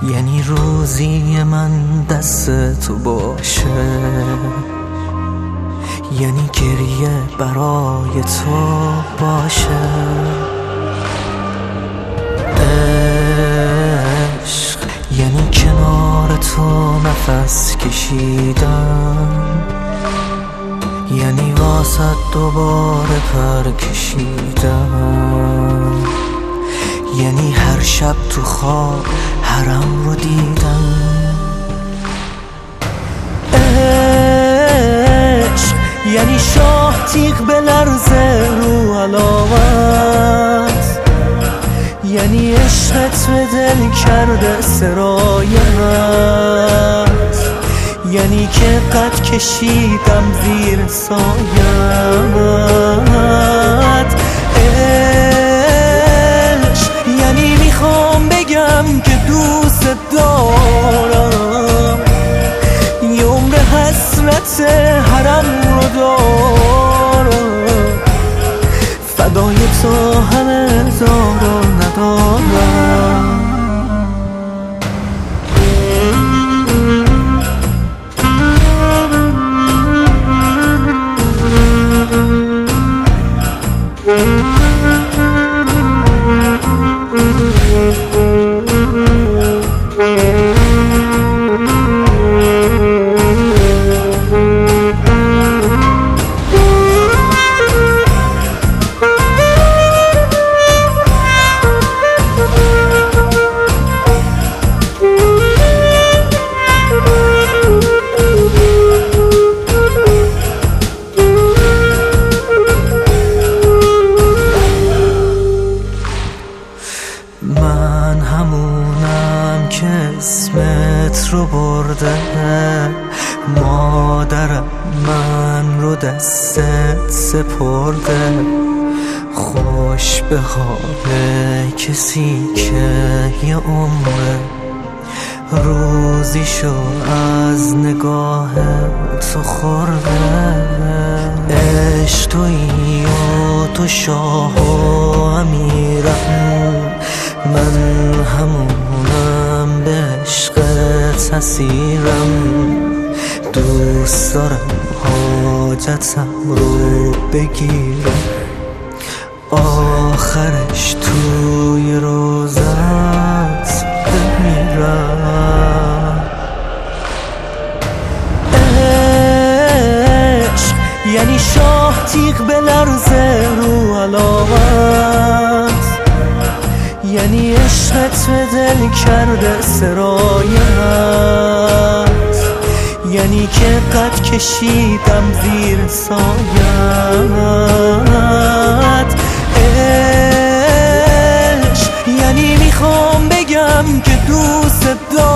یعنی روزی من دست تو باشه، یعنی گریه برای تو باشه. عشق یعنی کنار تو نفس کشیدم، یعنی واسه دوباره پر کشیدم، یعنی هر شب تو خواب حرم رو دیدم. عشق یعنی شاه تیغ به لرزه رو علامت، یعنی عشقت به دل کرده سرایت، یعنی که قد کشیدم زیر سایت. عشق یعنی میخوام بگم که دوست دارم، یه عمر حسرت حرم رو دارم، فدای تو همه زارو ندارم. من همونم که اسمت رو برده، مادرم من رو دستت سپرده. خوش به حال کسی که یه عمره روزیشو از نگاه تو خورده. عشق تویی و تو شاه و امیرم، من همونم به عشقت اسیرم. دوست دارم حاجتم رو بگیرم، آخرش توی روزت بمیرم. عشق یعنی شاه تیغ به لرزه رو علامت، یعنی عشقت به دل کرده سرایت، یعنی که قد کشیدم زیر سایت. عشق یعنی میخوام بگم که دوست دارم،